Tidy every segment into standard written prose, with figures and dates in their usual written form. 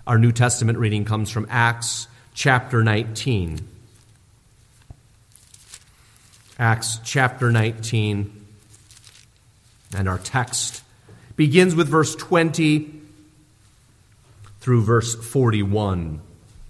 Our New Testament reading comes from Acts chapter 19. Acts chapter 19, and our text begins with verse 20 through verse 41.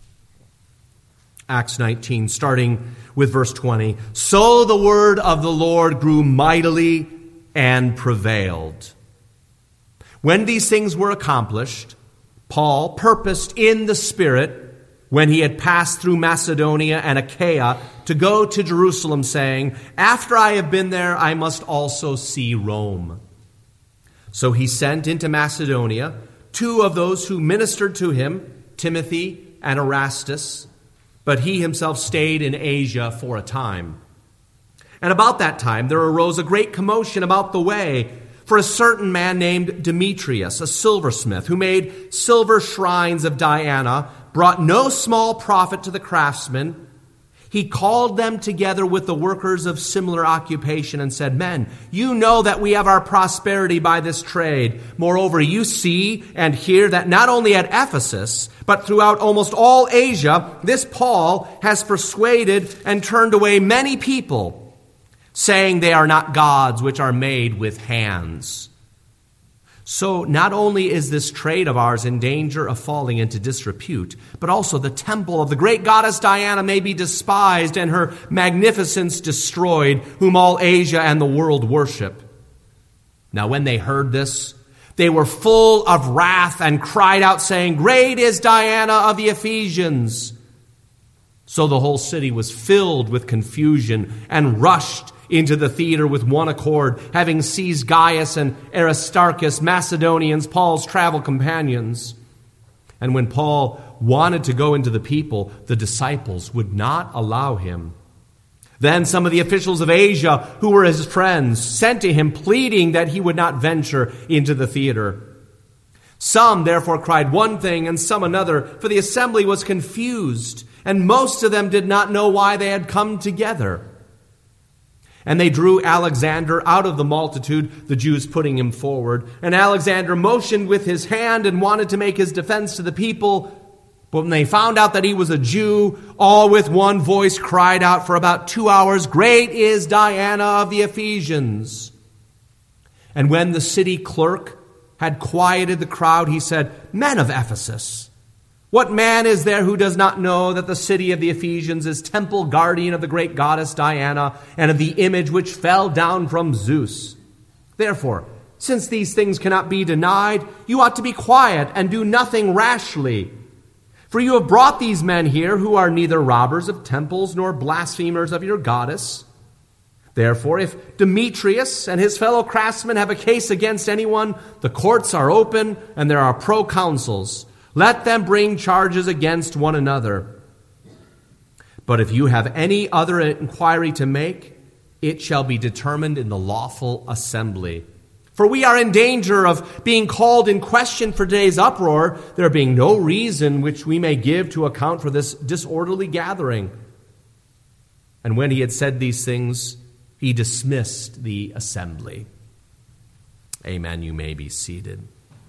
Acts 19, starting with verse 20. So the word of the Lord grew mightily and prevailed. When these things were accomplished, Paul purposed in the Spirit, when he had passed through Macedonia and Achaia, to go to Jerusalem, saying, After I have been there, I must also see Rome. So he sent into Macedonia 2 of those who ministered to him, Timothy and Erastus, but he himself stayed in Asia for a time. And about that time there arose a great commotion about the way, for a certain man named Demetrius, a silversmith, who made silver shrines of Diana, brought no small profit to the craftsmen. He called them together with the workers of similar occupation and said, Men, you know that we have our prosperity by this trade. Moreover, you see and hear that not only at Ephesus, but throughout almost all Asia, this Paul has persuaded and turned away many people, saying they are not gods which are made with hands. So not only is this trade of ours in danger of falling into disrepute, but also the temple of the great goddess Diana may be despised and her magnificence destroyed, whom all Asia and the world worship. Now when they heard this, they were full of wrath and cried out, saying, Great is Diana of the Ephesians. So the whole city was filled with confusion and rushed into the theater with one accord, having seized Gaius and Aristarchus, Macedonians, Paul's travel companions. And when Paul wanted to go into the people, the disciples would not allow him. Then some of the officials of Asia, who were his friends, sent to him, pleading that he would not venture into the theater. Some therefore cried one thing and some another, for the assembly was confused, and most of them did not know why they had come together. And they drew Alexander out of the multitude, the Jews putting him forward. And Alexander motioned with his hand and wanted to make his defense to the people. But when they found out that he was a Jew, all with one voice cried out for about 2 hours, Great is Diana of the Ephesians. And when the city clerk had quieted the crowd, he said, Men of Ephesus, what man is there who does not know that the city of the Ephesians is temple guardian of the great goddess Diana and of the image which fell down from Zeus? Therefore, since these things cannot be denied, you ought to be quiet and do nothing rashly. For you have brought these men here who are neither robbers of temples nor blasphemers of your goddess. Therefore, if Demetrius and his fellow craftsmen have a case against anyone, the courts are open and there are proconsuls. Let them bring charges against one another. But if you have any other inquiry to make, it shall be determined in the lawful assembly. For we are in danger of being called in question for today's uproar, there being no reason which we may give to account for this disorderly gathering. And when he had said these things, he dismissed the assembly. Amen. You may be seated.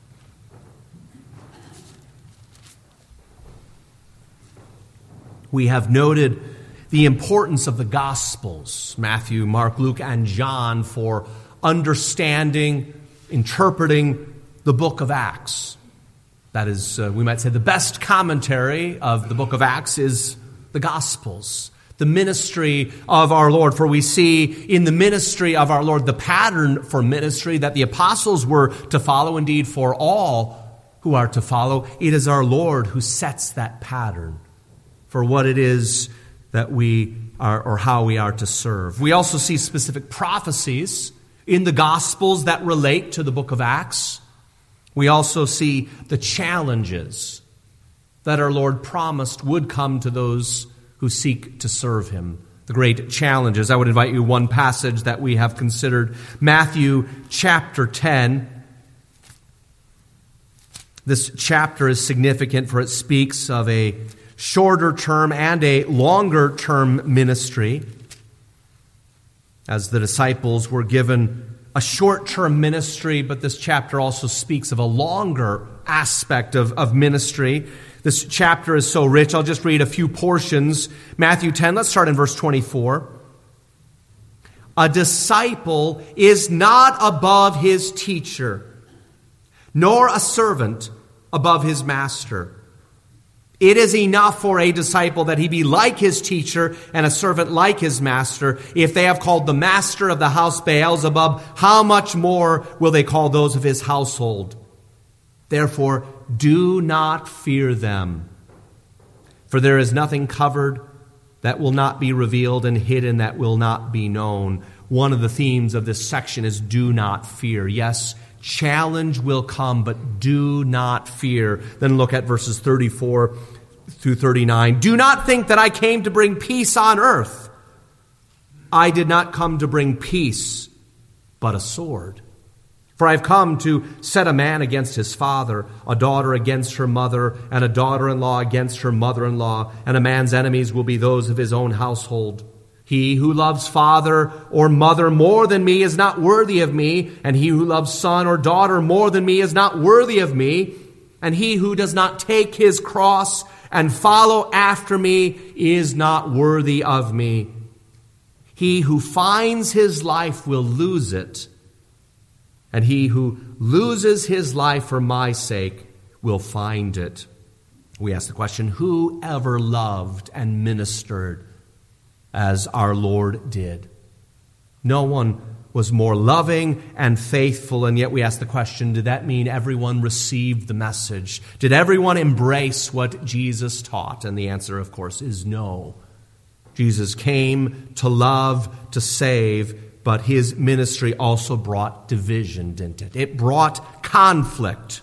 We have noted the importance of the Gospels, Matthew, Mark, Luke, and John, for understanding, interpreting the book of Acts. That is, we might say, the best commentary of the book of Acts is the Gospels, the ministry of our Lord. For we see in the ministry of our Lord the pattern for ministry that the apostles were to follow, indeed for all who are to follow. It is our Lord who sets that pattern for what it is that we are, or how we are to serve. We also see specific prophecies in the Gospels that relate to the book of Acts. We also see the challenges that our Lord promised would come to those who seek to serve him. The great challenges. I would invite you one passage that we have considered, Matthew chapter 10. This chapter is significant for it speaks of a shorter term and a longer term ministry, as the disciples were given a short-term ministry, but this chapter also speaks of a longer aspect of ministry. This chapter is so rich. I'll just read a few portions. Matthew 10, let's start in verse 24. A disciple is not above his teacher, nor a servant above his master. It is enough for a disciple that he be like his teacher and a servant like his master. If they have called the master of the house Beelzebub, how much more will they call those of his household? Therefore, do not fear them. For there is nothing covered that will not be revealed, and hidden that will not be known. One of the themes of this section is do not fear. Yes, challenge will come, but do not fear. Then look at verses 34 through 39. Do not think that I came to bring peace on earth. I did not come to bring peace, but a sword. For I have come to set a man against his father, a daughter against her mother, and a daughter-in-law against her mother-in-law, and a man's enemies will be those of his own household. He who loves father or mother more than me is not worthy of me, and he who loves son or daughter more than me is not worthy of me, and he who does not take his cross and follow after me is not worthy of me. He who finds his life will lose it, and he who loses his life for my sake will find it. We ask the question, who ever loved and ministered as our Lord did? No one was more loving and faithful, and yet we ask the question, did that mean everyone received the message? Did everyone embrace what Jesus taught? And the answer, of course, is no. Jesus came to love, to save, but his ministry also brought division, didn't it? It brought conflict.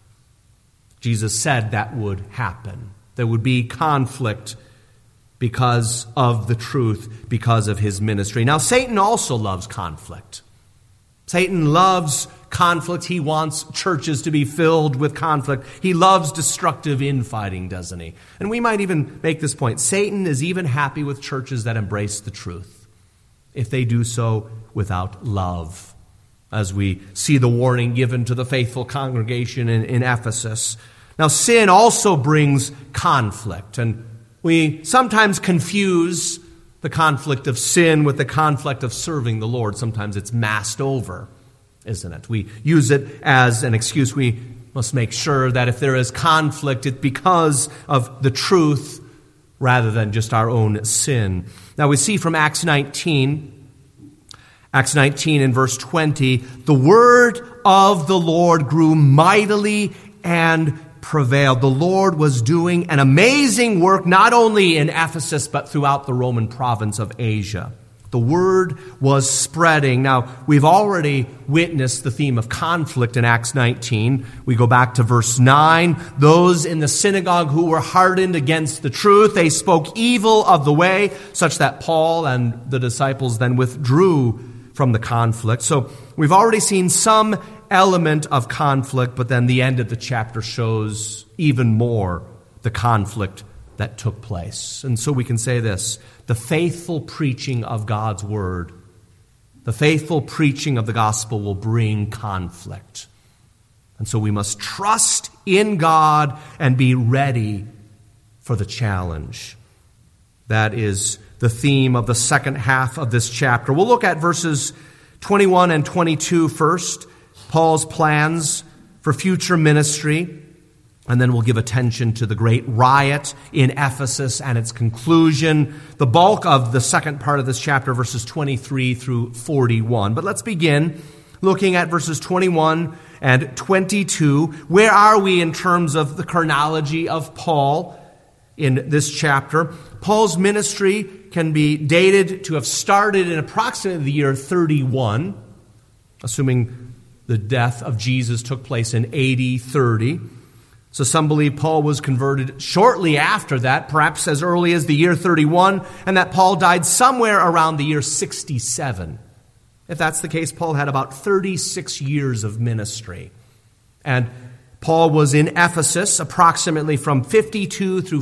Jesus said that would happen. There would be conflict because of the truth, because of his ministry. Now, Satan also loves conflict. Satan loves conflict. He wants churches to be filled with conflict. He loves destructive infighting, doesn't he? And we might even make this point. Satan is even happy with churches that embrace the truth, if they do so without love, as we see the warning given to the faithful congregation in Ephesus. Now, sin also brings conflict, and we sometimes confuse the conflict of sin with the conflict of serving the Lord. Sometimes it's masked over, isn't it? We use it as an excuse. We must make sure that if there is conflict, it's because of the truth rather than just our own sin. Now we see from Acts 19 in verse 20, the word of the Lord grew mightily and prevailed. The Lord was doing an amazing work, not only in Ephesus, but throughout the Roman province of Asia. The word was spreading. Now, we've already witnessed the theme of conflict in Acts 19. We go back to verse 9. Those in the synagogue who were hardened against the truth, they spoke evil of the way, such that Paul and the disciples then withdrew from the conflict. So we've already seen some element of conflict, but then the end of the chapter shows even more the conflict that took place. And so we can say this: the faithful preaching of God's word, the faithful preaching of the gospel will bring conflict. And so we must trust in God and be ready for the challenge. That is the theme of the second half of this chapter. We'll look at verses 21 and 22 first, Paul's plans for future ministry, and then we'll give attention to the great riot in Ephesus and its conclusion, the bulk of the second part of this chapter, verses 23 through 41. But let's begin looking at verses 21 and 22. Where are we in terms of the chronology of Paul in this chapter? Paul's ministry can be dated to have started in approximately the year 31, assuming the death of Jesus took place in AD 30. So some believe Paul was converted shortly after that, perhaps as early as the year 31, and that Paul died somewhere around the year 67. If that's the case, Paul had about 36 years of ministry. And Paul was in Ephesus approximately from 52 through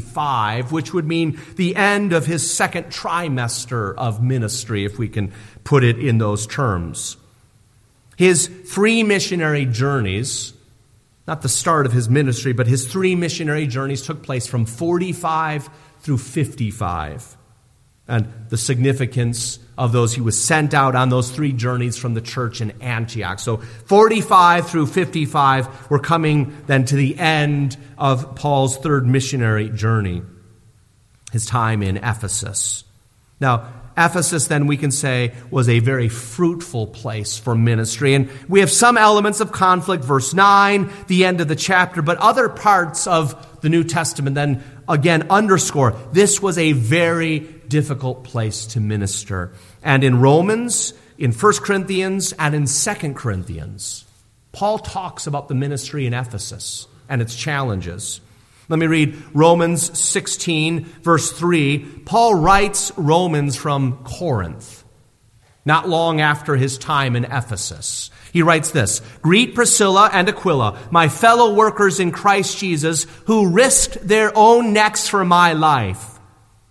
55, which would mean the end of his second trimester of ministry, if we can put it in those terms. His 3 missionary journeys. not the start of his ministry, but his 3 missionary journeys took place from 45 through 55. And the significance of those, he was sent out on those 3 journeys from the church in Antioch. So 45 through 55, we're coming then to the end of Paul's 3rd missionary journey, his time in Ephesus. Now, Ephesus, then, we can say, was a very fruitful place for ministry. And we have some elements of conflict, verse 9, the end of the chapter, but other parts of the New Testament then, again, underscore this was a very difficult place to minister. And in Romans, in 1 Corinthians, and in 2 Corinthians, Paul talks about the ministry in Ephesus and its challenges. Let me read Romans 16, verse 3. Paul writes Romans from Corinth, not long after his time in Ephesus. He writes this: "Greet Priscilla and Aquila, my fellow workers in Christ Jesus, who risked their own necks for my life,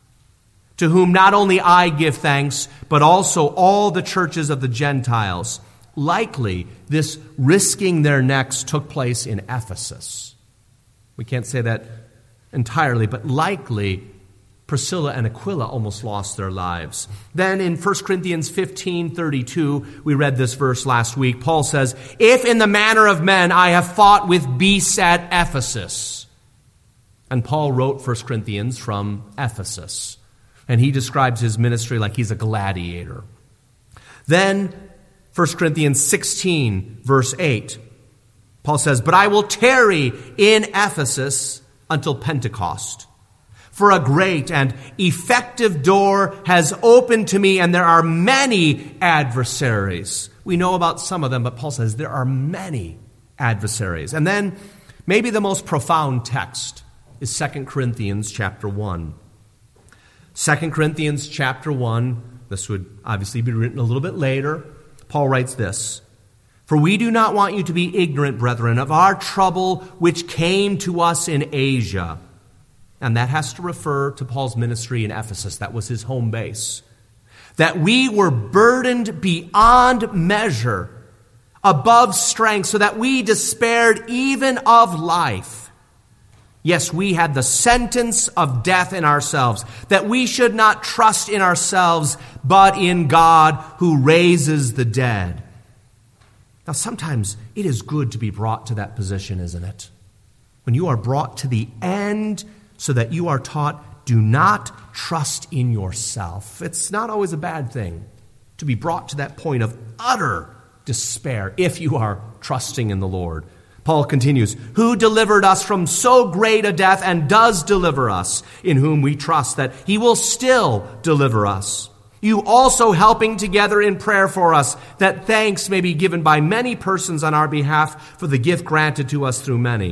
to whom not only I give thanks, but also all the churches of the Gentiles." Likely, this risking their necks took place in Ephesus. We can't say that entirely, but likely Priscilla and Aquila almost lost their lives. Then in 1 Corinthians 15:32, we read this verse last week, Paul says, "If in the manner of men I have fought with beasts at Ephesus." And Paul wrote 1 Corinthians from Ephesus. And he describes his ministry like he's a gladiator. Then 1 Corinthians 16, verse 8, Paul says, "But I will tarry in Ephesus until Pentecost. For a great and effective door has opened to me, and there are many adversaries." We know about some of them, but Paul says there are many adversaries. And then maybe the most profound text is 2 Corinthians chapter 1. 2 Corinthians chapter 1, this would obviously be written a little bit later. Paul writes this: "For we do not want you to be ignorant, brethren, of our trouble which came to us in Asia." And that has to refer to Paul's ministry in Ephesus. That was his home base. "That we were burdened beyond measure, above strength, so that we despaired even of life. Yes, we had the sentence of death in ourselves, that we should not trust in ourselves, but in God who raises the dead." Now, sometimes it is good to be brought to that position, isn't it? When you are brought to the end so that you are taught, do not trust in yourself. It's not always a bad thing to be brought to that point of utter despair if you are trusting in the Lord. Paul continues, "Who delivered us from so great a death and does deliver us, in whom we trust that he will still deliver us. You also helping together in prayer for us, that thanks may be given by many persons on our behalf for the gift granted to us through many."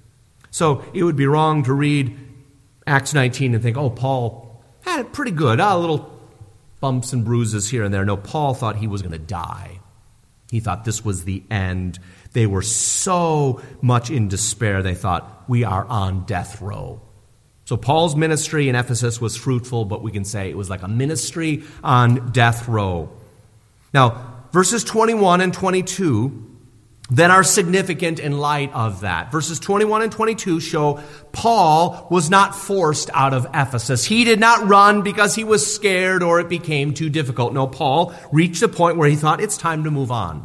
So it would be wrong to read Acts 19 and think, oh, Paul had it pretty good. Little bumps and bruises here and there. No, Paul thought he was going to die. He thought this was the end. They were so much in despair, they thought, we are on death row. So Paul's ministry in Ephesus was fruitful, but we can say it was like a ministry on death row. Now, verses 21 and 22 then are significant in light of that. Verses 21 and 22 show Paul was not forced out of Ephesus. He did not run because he was scared or it became too difficult. No, Paul reached a point where he thought it's time to move on.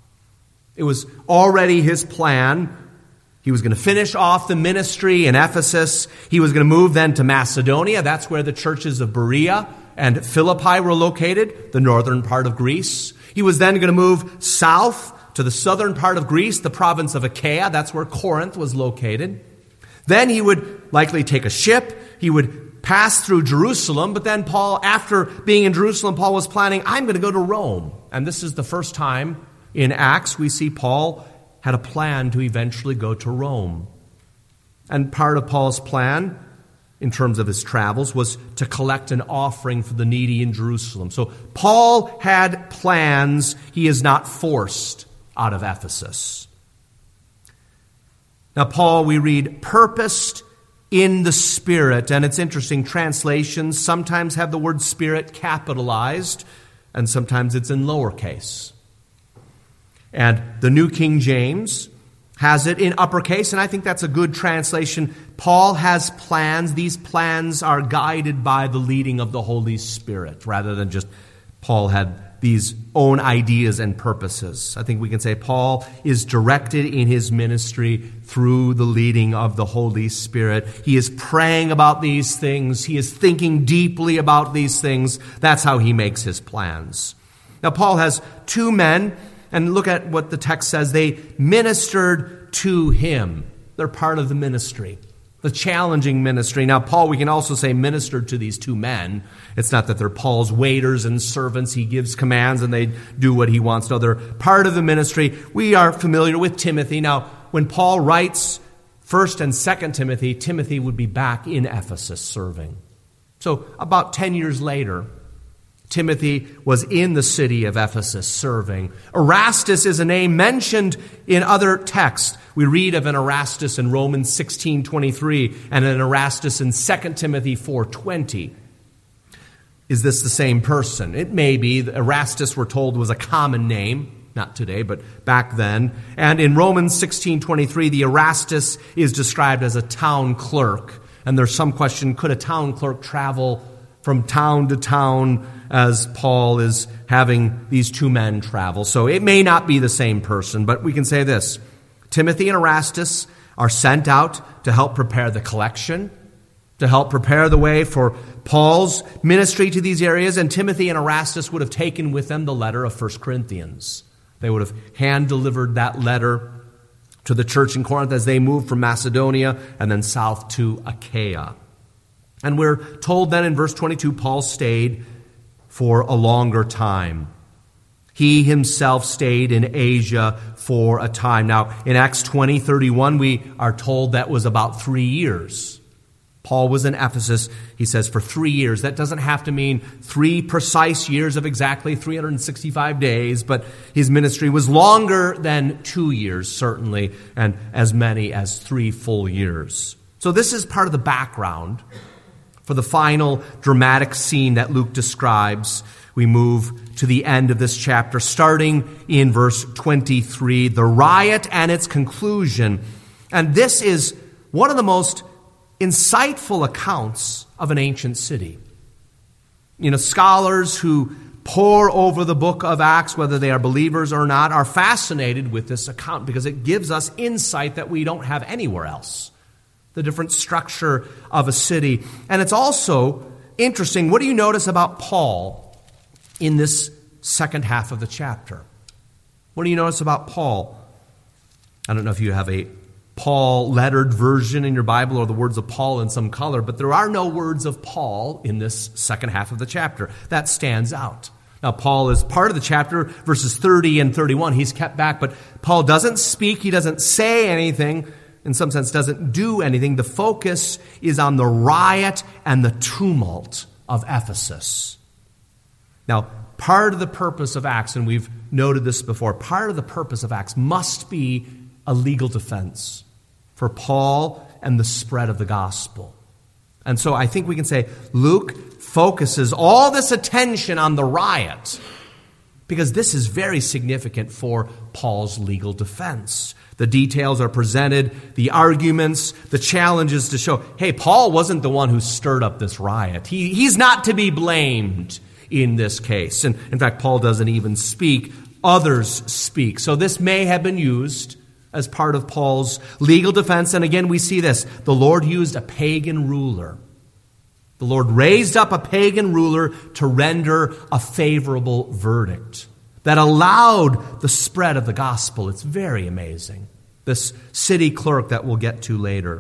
It was already his plan. He was going to finish off the ministry in Ephesus. He was going to move then to Macedonia. That's where the churches of Berea and Philippi were located, the northern part of Greece. He was then going to move south to the southern part of Greece, the province of Achaia. That's where Corinth was located. Then he would likely take a ship. He would pass through Jerusalem. But then Paul, after being in Jerusalem, Paul was planning, I'm going to go to Rome. And this is the first time in Acts we see Paul had a plan to eventually go to Rome. And part of Paul's plan, in terms of his travels, was to collect an offering for the needy in Jerusalem. So Paul had plans. He is not forced out of Ephesus. Now, Paul, we read, purposed in the Spirit. And it's interesting, translations sometimes have the word Spirit capitalized, and sometimes it's in lowercase. And the New King James has it in uppercase, and I think that's a good translation. Paul has plans. These plans are guided by the leading of the Holy Spirit, rather than just Paul had these own ideas and purposes. I think we can say Paul is directed in his ministry through the leading of the Holy Spirit. He is praying about these things. He is thinking deeply about these things. That's how he makes his plans. Now, Paul has two men, and look at what the text says. They ministered to him. They're part of the ministry, the challenging ministry. Now, Paul, we can also say, ministered to these two men. It's not that they're Paul's waiters and servants. He gives commands and they do what he wants. No, they're part of the ministry. We are familiar with Timothy. Now, when Paul writes 1st and 2nd Timothy, Timothy would be back in Ephesus serving. So about 10 years later, Timothy was in the city of Ephesus serving. Erastus is a name mentioned in other texts. We read of an Erastus in Romans 16:23 and an Erastus in 2 Timothy 4:20. Is this the same person? It may be. Erastus, we're told, was a common name. Not today, but back then. And in Romans 16:23, the Erastus is described as a town clerk. And there's some question, could a town clerk travel from town to town as Paul is having these two men travel? So it may not be the same person, but we can say this. Timothy and Erastus are sent out to help prepare the collection, to help prepare the way for Paul's ministry to these areas, and Timothy and Erastus would have taken with them the letter of 1 Corinthians. They would have hand-delivered that letter to the church in Corinth as they moved from Macedonia and then south to Achaia. And we're told then in verse 22, Paul stayed for a longer time. He himself stayed in Asia for a time. Now, in Acts 20:31, we are told that was about 3 years. Paul was in Ephesus, he says, for 3 years. That doesn't have to mean 3 precise years of exactly 365 days, but his ministry was longer than 2 years, certainly, and as many as 3 full years. So this is part of the background for the final dramatic scene that Luke describes. We move to the end of this chapter, starting in verse 23, the riot and its conclusion. And this is one of the most insightful accounts of an ancient city. You know, scholars who pore over the book of Acts, whether they are believers or not, are fascinated with this account because it gives us insight that we don't have anywhere else. The different structure of a city. And it's also interesting. What do you notice about Paul in this second half of the chapter? What do you notice about Paul? I don't know if you have a Paul lettered version in your Bible or the words of Paul in some color, but there are no words of Paul in this second half of the chapter. That stands out. Now, Paul is part of the chapter, verses 30 and 31. He's kept back, but Paul doesn't speak. He doesn't say anything. In some sense, doesn't do anything. The focus is on the riot and the tumult of Ephesus. Now, part of the purpose of Acts, and we've noted this before, part of the purpose of Acts must be a legal defense for Paul and the spread of the gospel. And so I think we can say Luke focuses all this attention on the riot because this is very significant for Paul's legal defense. The details are presented, the arguments, the challenges to show, hey, Paul wasn't the one who stirred up this riot. He's not to be blamed in this case. And in fact, Paul doesn't even speak. Others speak. So this may have been used as part of Paul's legal defense. And again, we see this. The Lord used a pagan ruler. The Lord raised up a pagan ruler to render a favorable verdict that allowed the spread of the gospel. It's very amazing. This city clerk that we'll get to later.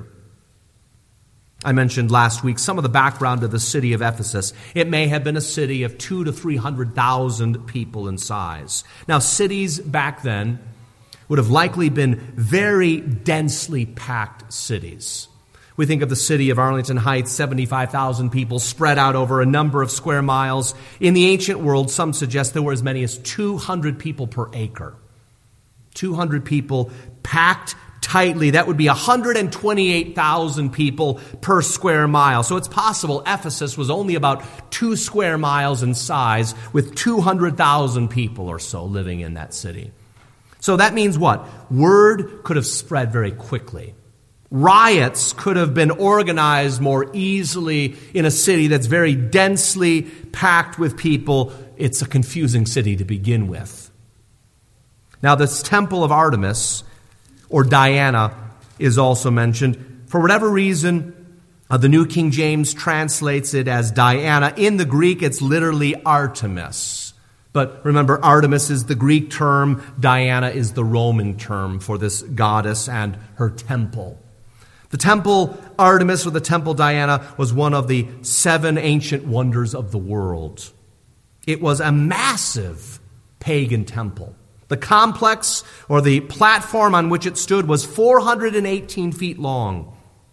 I mentioned last week some of the background of the city of Ephesus. It may have been a city of 200,000 to 300,000 people in size. Now, cities back then would have likely been very densely packed cities. We think of the city of Arlington Heights, 75,000 people spread out over a number of square miles. In the ancient world, some suggest there were as many as 200 people per acre. 200 people packed tightly. That would be 128,000 people per square mile. So it's possible Ephesus was only about 2 square miles in size with 200,000 people or so living in that city. So that means what? Word could have spread very quickly. Riots could have been organized more easily in a city that's very densely packed with people. It's a confusing city to begin with. Now, this temple of Artemis, or Diana, is also mentioned. For whatever reason, the New King James translates it as Diana. In the Greek, it's literally Artemis. But remember, Artemis is the Greek term. Diana is the Roman term for this goddess and her temple. The temple Artemis, or the temple Diana, was one of the 7 ancient wonders of the world. It was a massive pagan temple. The complex, or the platform on which it stood, was 418 feet long,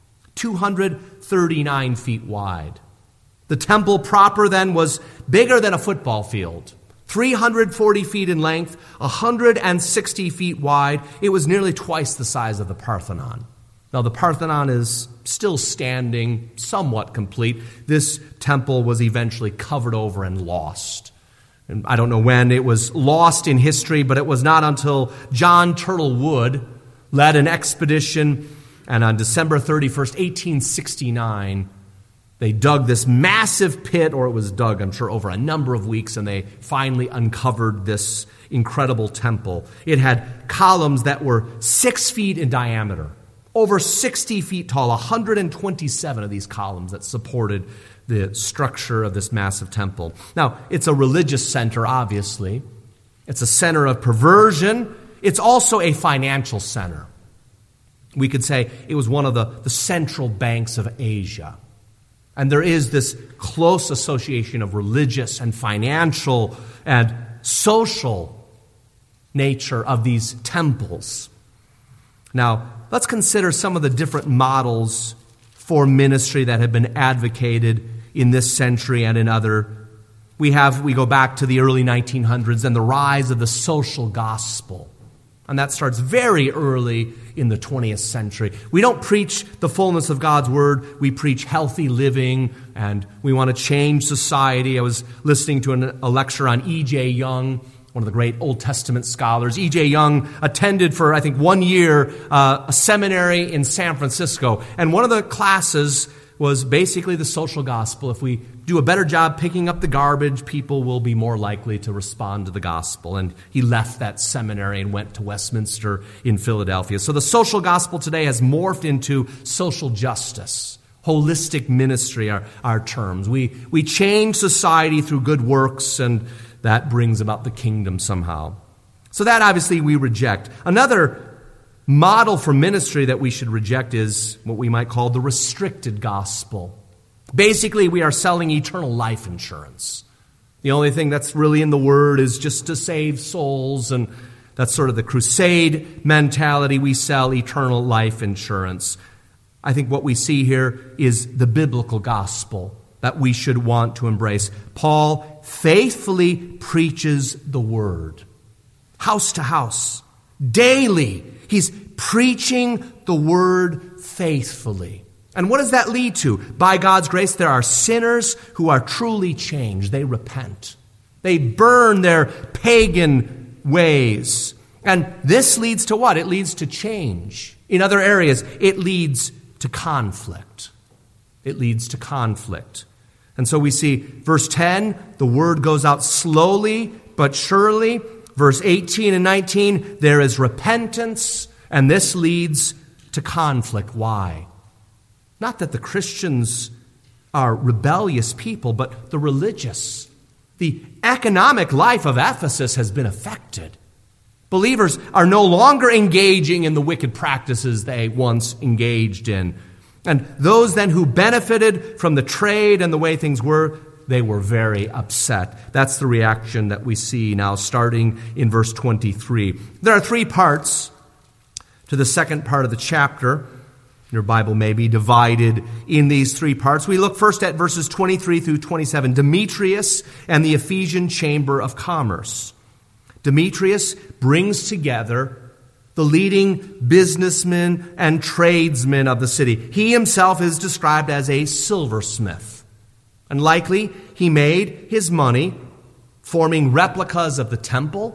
239 feet wide. The temple proper then was bigger than a football field, 340 feet in length, 160 feet wide. It was nearly twice the size of the Parthenon. Now, the Parthenon is still standing, somewhat complete. This temple was eventually covered over and lost. And I don't know when it was lost in history, but it was not until John Turtle Wood led an expedition, and on December 31st, 1869, they dug this massive pit, or it was dug, I'm sure, over a number of weeks, and they finally uncovered this incredible temple. It had columns that were 6 feet in diameter, over 60 feet tall, 127 of these columns that supported the structure of this massive temple. Now, it's a religious center, obviously. It's a center of perversion. It's also a financial center. We could say it was one of the central banks of Asia. And there is this close association of religious and financial and social nature of these temples. Now, let's consider some of the different models for ministry that have been advocated in this century and in other. We go back to the early 1900s and the rise of the social gospel. And that starts very early in the 20th century. We don't preach the fullness of God's word. We preach healthy living, and we want to change society. I was listening to a lecture on E.J. Young, one of the great Old Testament scholars. E.J. Young attended for, I think, 1 year a seminary in San Francisco. And one of the classes was basically the social gospel. If we do a better job picking up the garbage, people will be more likely to respond to the gospel. And he left that seminary and went to Westminster in Philadelphia. So the social gospel today has morphed into social justice. Holistic ministry are our terms. We change society through good works, and that brings about the kingdom somehow. So that obviously we reject. Another model for ministry that we should reject is what we might call the restricted gospel. Basically, we are selling eternal life insurance. The only thing that's really in the word is just to save souls, and that's sort of the crusade mentality. We sell eternal life insurance. I think what we see here is the biblical gospel that we should want to embrace. Paul faithfully preaches the word, house to house, daily. He's preaching the word faithfully. And what does that lead to? By God's grace, there are sinners who are truly changed. They repent. They burn their pagan ways. And this leads to what? It leads to change. In other areas, it leads to conflict. It leads to conflict. And so we see verse 10, the word goes out slowly but surely. Verse 18 and 19, there is repentance, and this leads to conflict. Why? Not that the Christians are rebellious people, but the religious. The economic life of Ephesus has been affected. Believers are no longer engaging in the wicked practices they once engaged in. And those then who benefited from the trade and the way things were, they were very upset. That's the reaction that we see now starting in verse 23. There are 3 parts to the second part of the chapter. Your Bible may be divided in these 3 parts. We look first at verses 23 through 27, Demetrius and the Ephesian Chamber of Commerce. Demetrius brings together the leading businessmen and tradesmen of the city. He himself is described as a silversmith. And likely he made his money forming replicas of the temple,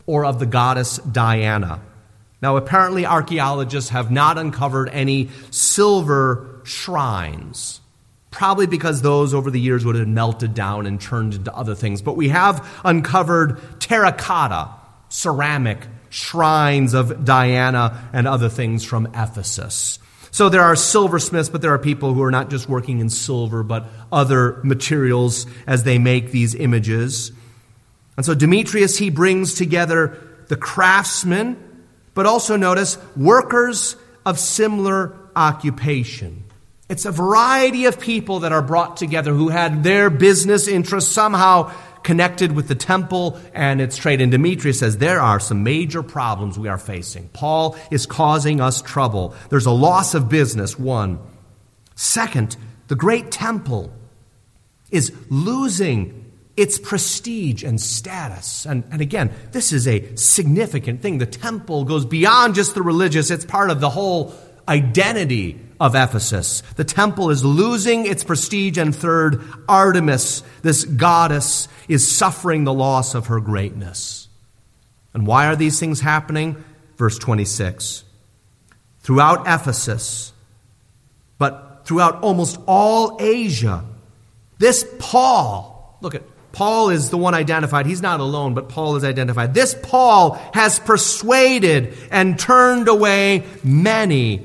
or of the goddess Diana. Now, apparently archaeologists have not uncovered any silver shrines, probably because those over the years would have melted down and turned into other things. But we have uncovered terracotta, ceramic shrines of Diana and other things from Ephesus. So there are silversmiths, but there are people who are not just working in silver, but other materials as they make these images. And so Demetrius, he brings together the craftsmen, but also notice workers of similar occupation. It's a variety of people that are brought together who had their business interests somehow connected with the temple and its trade. And Demetrius says there are some major problems we are facing. Paul is causing us trouble. There's a loss of business, one. Second, the great temple is losing its prestige and status. And again, this is a significant thing. The temple goes beyond just the religious. It's part of the whole identity of Ephesus. The temple is losing its prestige. And third, Artemis, this goddess, is suffering the loss of her greatness. And why are these things happening? Verse 26. Throughout Ephesus, but throughout almost all Asia, this Paul, look at Paul is the one identified. He's not alone, but Paul is identified. This Paul has persuaded and turned away many,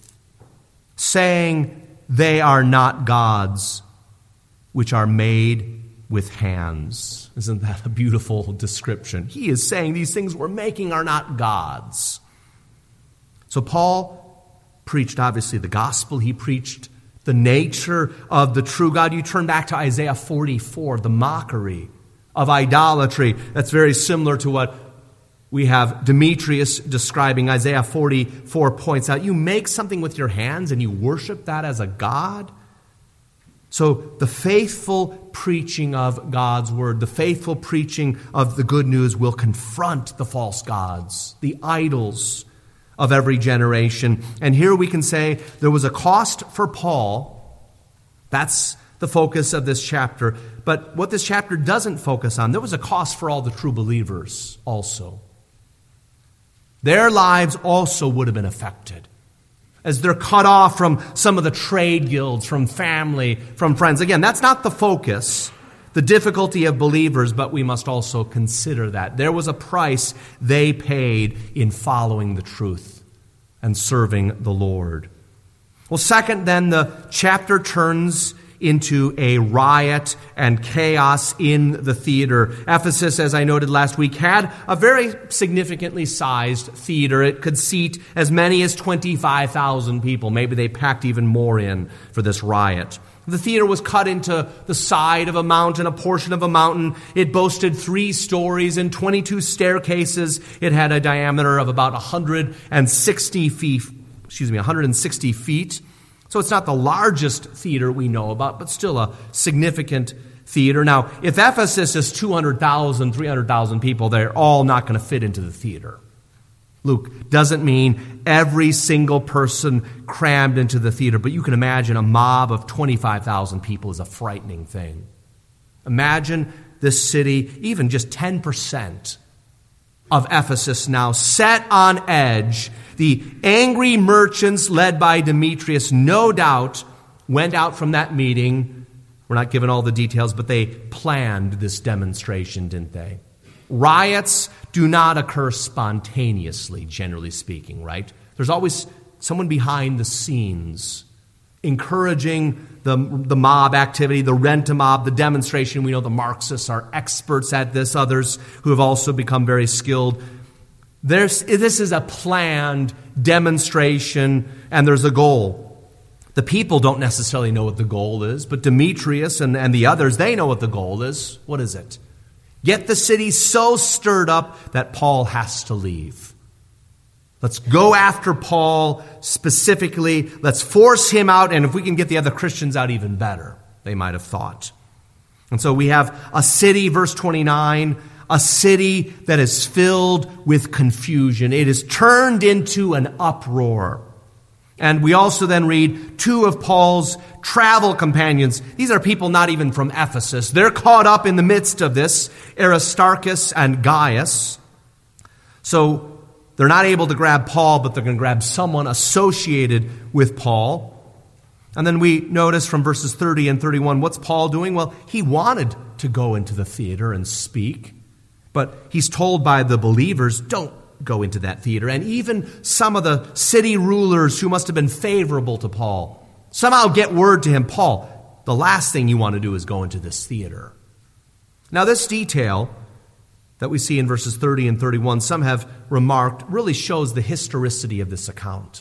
saying they are not gods, which are made with hands. Isn't that a beautiful description? He is saying these things we're making are not gods. So Paul preached, obviously, the gospel. He preached the nature of the true God. You turn back to Isaiah 44, the mockery of idolatry. That's very similar to what we have Demetrius describing. Isaiah 44 points out, you make something with your hands and you worship that as a god? So the faithful preaching of God's word, the faithful preaching of the good news will confront the false gods, the idols of every generation. And here we can say there was a cost for Paul. That's the focus of this chapter. But what this chapter doesn't focus on, there was a cost for all the true believers also. Their lives also would have been affected as they're cut off from some of the trade guilds, from family, from friends. Again, that's not the focus, the difficulty of believers, but we must also consider that. There was a price they paid in following the truth and serving the Lord. Well, second, then, the chapter turns into a riot and chaos in the theater. Ephesus, as I noted last week, had a very significantly sized theater. It could seat as many as 25,000 people. Maybe they packed even more in for this riot. The theater was cut into the side of a mountain, a portion of a mountain. It boasted 3 stories and 22 staircases. It had a diameter of about 160 feet. So it's not the largest theater we know about, but still a significant theater. Now, if Ephesus is 200,000, 300,000 people, they're all not going to fit into the theater. Luke doesn't mean every single person crammed into the theater, but you can imagine a mob of 25,000 people is a frightening thing. Imagine this city, even just 10% of Ephesus now set on edge. The angry merchants led by Demetrius no doubt went out from that meeting. We're not given all the details, but they planned this demonstration, didn't they? Riots do not occur spontaneously, generally speaking, right? There's always someone behind the scenes encouraging the mob activity, the rent-a-mob, the demonstration. We know the Marxists are experts at this, others who have also become very skilled. This is a planned demonstration, and there's a goal. The people don't necessarily know what the goal is, but Demetrius and the others, they know what the goal is. What is it? Get the city so stirred up that Paul has to leave. Let's go after Paul specifically. Let's force him out, and if we can get the other Christians out, even better, they might have thought. And so we have a city, verse 29, a city that is filled with confusion. It is turned into an uproar. And we also then read 2 of Paul's travel companions. These are people not even from Ephesus. They're caught up in the midst of this, Aristarchus and Gaius. So they're not able to grab Paul, but they're going to grab someone associated with Paul. And then we notice from verses 30 and 31, what's Paul doing? Well, he wanted to go into the theater and speak, but he's told by the believers, don't go into that theater. And even some of the city rulers who must have been favorable to Paul somehow get word to him, Paul, the last thing you want to do is go into this theater. Now, this detail that we see in verses 30 and 31, some have remarked, really shows the historicity of this account.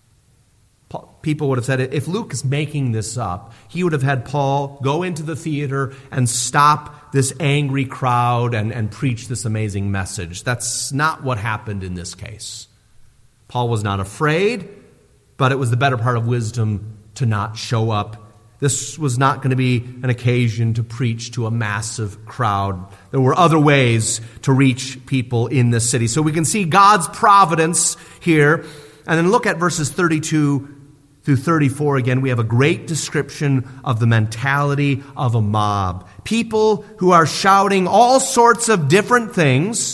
People would have said, if Luke is making this up, he would have had Paul go into the theater and stop this angry crowd and preach this amazing message. That's not what happened in this case. Paul was not afraid, but it was the better part of wisdom to not show up. This was not going to be an occasion to preach to a massive crowd. There were other ways to reach people in this city. So we can see God's providence here. And then look at verses 32 through 34 again. We have a great description of the mentality of a mob. People who are shouting all sorts of different things.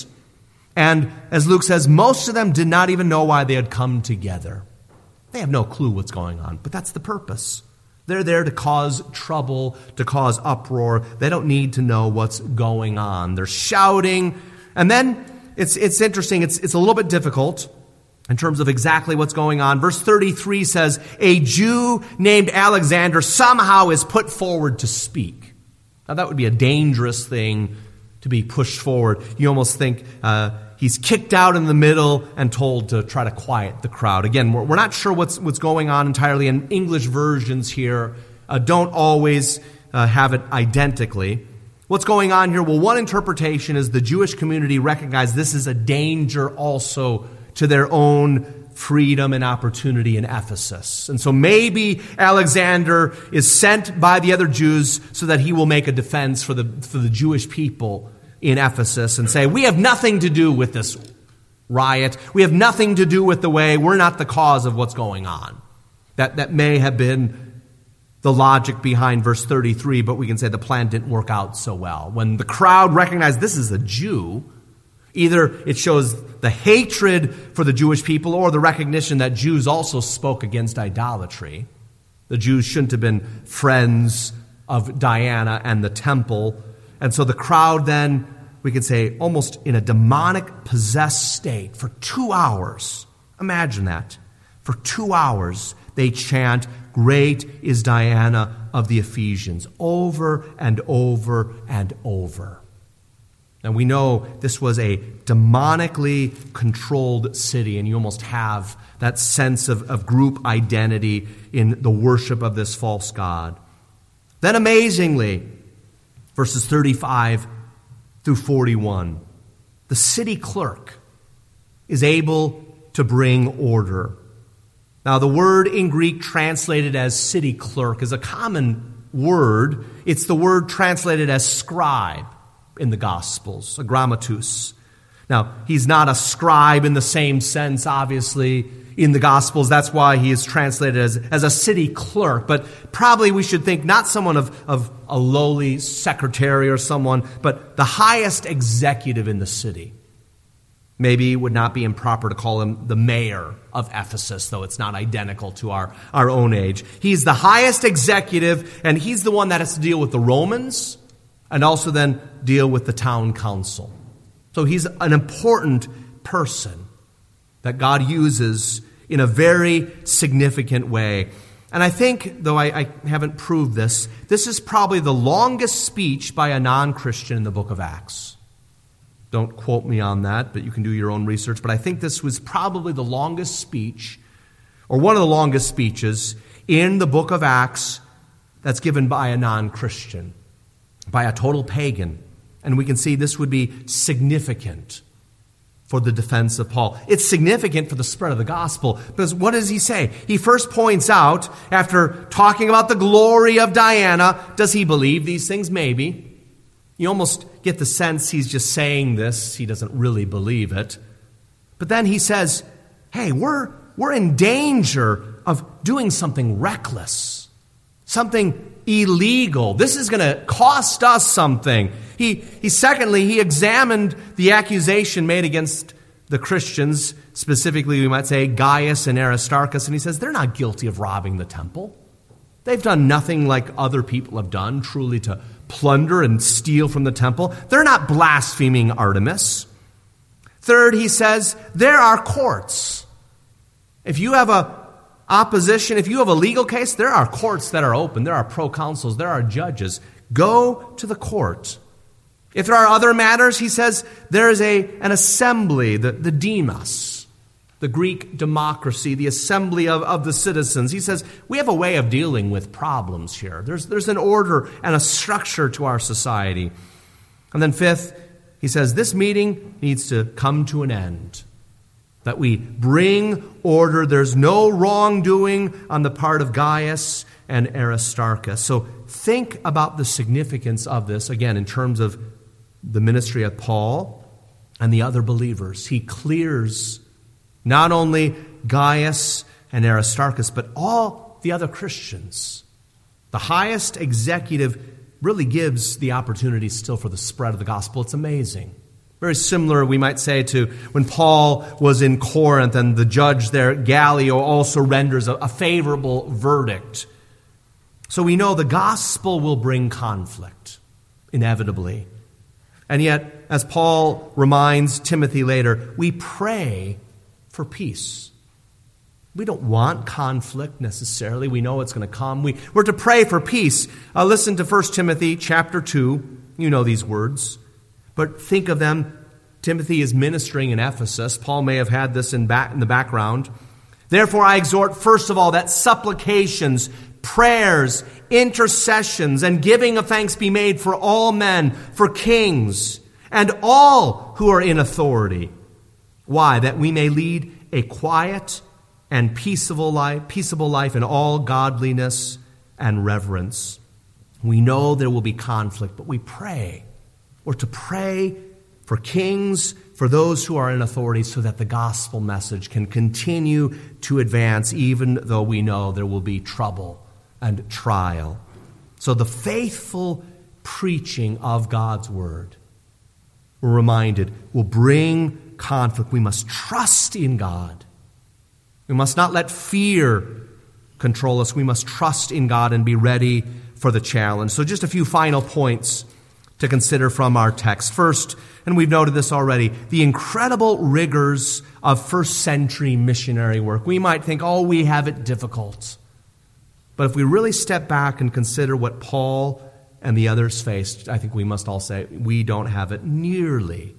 And as Luke says, most of them did not even know why they had come together. They have no clue what's going on, but that's the purpose. They're there to cause trouble, to cause uproar. They don't need to know what's going on. They're shouting. And then it's interesting. It's a little bit difficult in terms of exactly what's going on. Verse 33 says, a Jew named Alexander somehow is put forward to speak. Now that would be a dangerous thing to be pushed forward. You almost think he's kicked out in the middle and told to try to quiet the crowd. Again, we're not sure what's going on entirely. And English versions here don't always have it identically. What's going on here? Well, one interpretation is the Jewish community recognized this is a danger also to their own freedom and opportunity in Ephesus. And so maybe Alexander is sent by the other Jews so that he will make a defense for the Jewish people in Ephesus and say, we have nothing to do with this riot. We have nothing to do with the way. We're not the cause of what's going on. That may have been the logic behind verse 33, but we can say the plan didn't work out so well. When the crowd recognized this is a Jew, either it shows the hatred for the Jewish people or the recognition that Jews also spoke against idolatry. The Jews shouldn't have been friends of Diana and the temple. And so the crowd then, we could say, almost in a demonic possessed state for 2 hours. Imagine that. For 2 hours, they chant, "Great is Diana of the Ephesians," over and over and over. And we know this was a demonically controlled city, and you almost have that sense of group identity in the worship of this false god. Then amazingly, verses 35 through 41, the city clerk is able to bring order. Now, the word in Greek translated as city clerk is a common word. It's the word translated as scribe in the Gospels, a grammatus. Now, he's not a scribe in the same sense, obviously, in the Gospels. That's why he is translated as a city clerk. But probably we should think not someone of a lowly secretary or someone, but the highest executive in the city. Maybe it would not be improper to call him the mayor of Ephesus, though it's not identical to our own age. He's the highest executive, and he's the one that has to deal with the Romans and also then deal with the town council. So he's an important person that God uses in a very significant way. And I think, though I haven't proved this, this is probably the longest speech by a non-Christian in the book of Acts. Don't quote me on that, but you can do your own research. But I think this was probably the longest speech, or one of the longest speeches in the book of Acts that's given by a non-Christian, by a total pagan. And we can see this would be significant for the defense of Paul. It's significant for the spread of the gospel, because what does he say? He first points out, after talking about the glory of Diana, does he believe these things? Maybe. You almost get the sense he's just saying this. He doesn't really believe it. But then he says, hey, we're in danger of doing something reckless, something illegal. This is going to cost us something. He examined the accusation made against the Christians, specifically we might say Gaius and Aristarchus, and he says they're not guilty of robbing the temple. They've done nothing like other people have done, truly to plunder and steal from the temple. They're not blaspheming Artemis. Third, he says, there are courts. If you have a opposition, if you have a legal case, there are courts that are open. There are proconsuls. There are judges. Go to the court. If there are other matters, he says, there is an assembly, the demos, the Greek democracy, the assembly of the citizens. He says, we have a way of dealing with problems here. There's an order and a structure to our society. And then fifth, he says, this meeting needs to come to an end. That we bring order. There's no wrongdoing on the part of Gaius and Aristarchus. So think about the significance of this, again, in terms of the ministry of Paul and the other believers. He clears not only Gaius and Aristarchus, but all the other Christians. The highest executive really gives the opportunity still for the spread of the gospel. It's amazing. Very similar, we might say, to when Paul was in Corinth and the judge there, Gallio, also renders a favorable verdict. So we know the gospel will bring conflict, inevitably. And yet, as Paul reminds Timothy later, we pray for peace. We don't want conflict necessarily. We know it's going to come. We're to pray for peace. Listen to 1 Timothy chapter 2. You know these words. But think of them. Timothy is ministering in Ephesus. Paul may have had this in the background. Therefore, I exhort, first of all, that supplications, prayers, intercessions, and giving of thanks be made for all men, for kings, and all who are in authority. Why? That we may lead a quiet and peaceable life in all godliness and reverence. We know there will be conflict, but we pray. We're to pray for kings, for those who are in authority, so that the gospel message can continue to advance, even though we know there will be trouble and trial. So the faithful preaching of God's word, we're reminded, will bring conflict. We must trust in God. We must not let fear control us. We must trust in God and be ready for the challenge. So just a few final points to consider from our text. First, and we've noted this already, the incredible rigors of first century missionary work. We might think, we have it difficult. But if we really step back and consider what Paul and the others faced, I think we must all say we don't have it nearly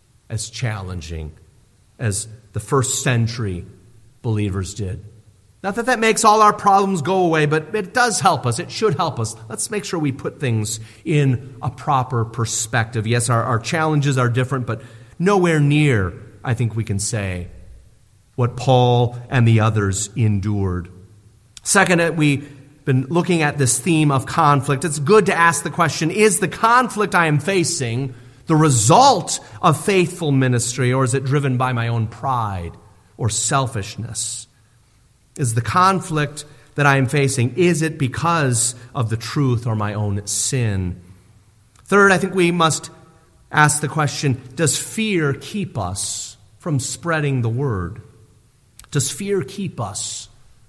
as challenging as the first century believers did. Not that that makes all our problems go away, but it does help us. It should help us. Let's make sure we put things in a proper perspective. Yes, our challenges are different, but nowhere near, I think we can say, what Paul and the others endured. Second, we've been looking at this theme of conflict. It's good to ask the question, is the conflict I am facing the result of faithful ministry, or is it driven by my own pride or selfishness? Is the conflict that I am facing, is it because of the truth or my own sin? Third, I think we must ask the question, does fear keep us from spreading the word? Does fear keep us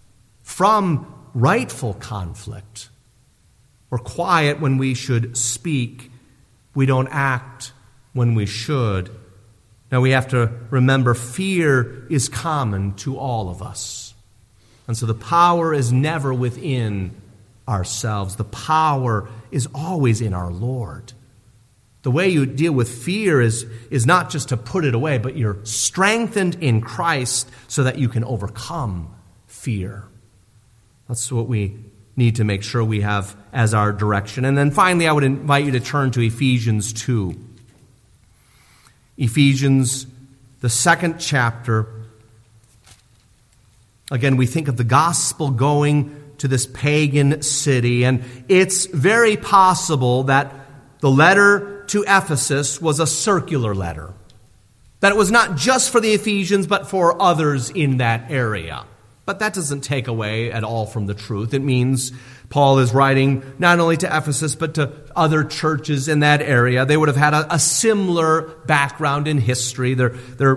from rightful conflict? We're quiet when we should speak. We don't act when we should. Now we have to remember fear is common to all of us. And so the power is never within ourselves. The power is always in our Lord. The way you deal with fear is not just to put it away, but you're strengthened in Christ so that you can overcome fear. That's what we need to make sure we have as our direction. And then finally, I would invite you to turn to Ephesians 2. Ephesians, the 2nd chapter. Again, we think of the gospel going to this pagan city, and it's very possible that the letter to Ephesus was a circular letter. That it was not just for the Ephesians, but for others in that area. But that doesn't take away at all from the truth. It means Paul is writing not only to Ephesus, but to other churches in that area. They would have had a similar background in history. They're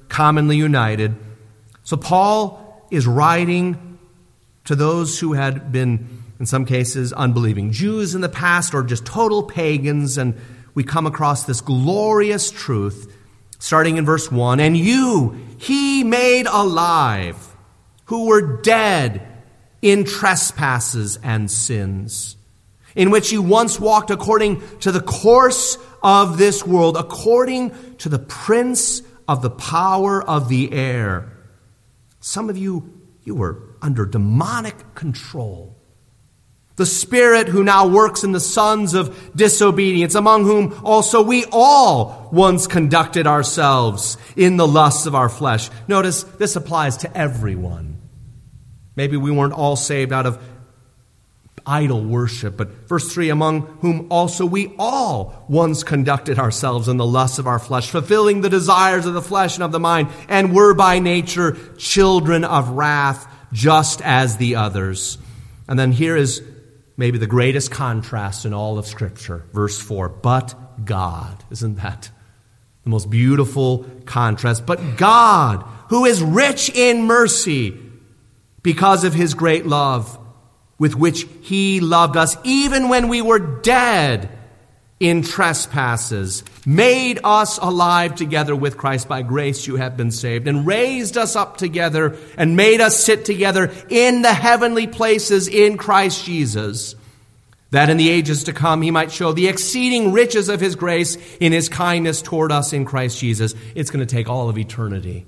commonly united. So Paul is writing to those who had been, in some cases, unbelieving Jews in the past or just total pagans, and we come across this glorious truth starting in verse 1. And you he made alive, who were dead in trespasses and sins, in which you once walked according to the course of this world, according to the prince of the power of the air. Some of you were under demonic control. The spirit who now works in the sons of disobedience, among whom also we all once conducted ourselves in the lusts of our flesh. Notice this applies to everyone. Maybe we weren't all saved out of idol worship, but verse 3, among whom also we all once conducted ourselves in the lusts of our flesh, fulfilling the desires of the flesh and of the mind, and were by nature children of wrath, just as the others. And then here is maybe the greatest contrast in all of Scripture. Verse 4, but God. Isn't that the most beautiful contrast? But God, who is rich in mercy, because of his great love, with which he loved us, even when we were dead in trespasses, made us alive together with Christ. By grace you have been saved, and raised us up together, and made us sit together in the heavenly places in Christ Jesus, that in the ages to come he might show the exceeding riches of his grace in his kindness toward us in Christ Jesus. It's going to take all of eternity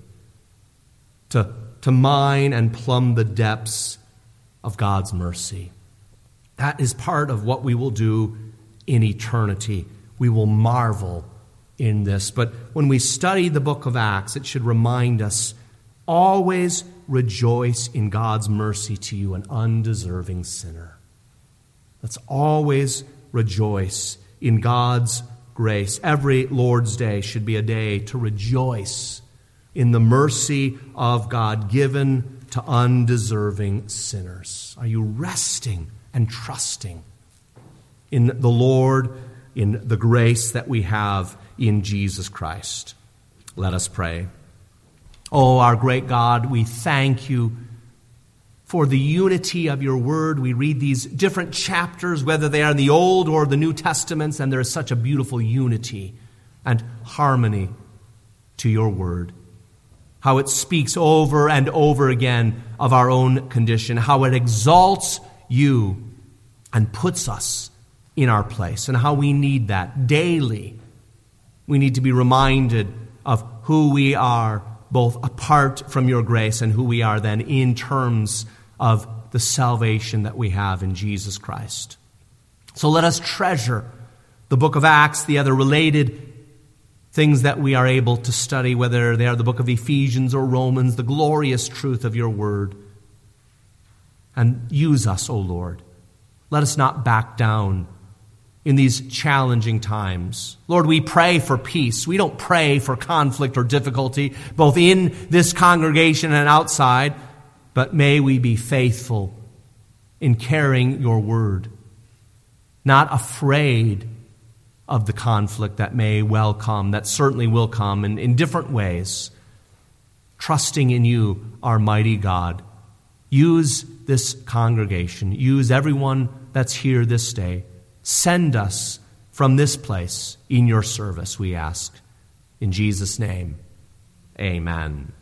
to mine and plumb the depths of God's mercy. That is part of what we will do in eternity. We will marvel in this. But when we study the book of Acts, it should remind us, always rejoice in God's mercy to you, an undeserving sinner. Let's always rejoice in God's grace. Every Lord's Day should be a day to rejoice in the mercy of God given to undeserving sinners. Are you resting and trusting in the Lord, in the grace that we have in Jesus Christ? Let us pray. Oh, our great God, we thank you for the unity of your word. We read these different chapters, whether they are in the Old or the New Testaments, and there is such a beautiful unity and harmony to your word. How it speaks over and over again of our own condition, how it exalts you and puts us in our place, and how we need that daily. We need to be reminded of who we are, both apart from your grace and who we are then in terms of the salvation that we have in Jesus Christ. So let us treasure the book of Acts, the other related things that we are able to study, whether they are the book of Ephesians or Romans, the glorious truth of your word. And use us, O Lord. Let us not back down in these challenging times. Lord, we pray for peace. We don't pray for conflict or difficulty, both in this congregation and outside, but may we be faithful in carrying your word, not afraid of the conflict that may well come, that certainly will come in different ways, trusting in you, our mighty God. Use this congregation. Use everyone that's here this day. Send us from this place in your service, we ask. In Jesus' name, amen.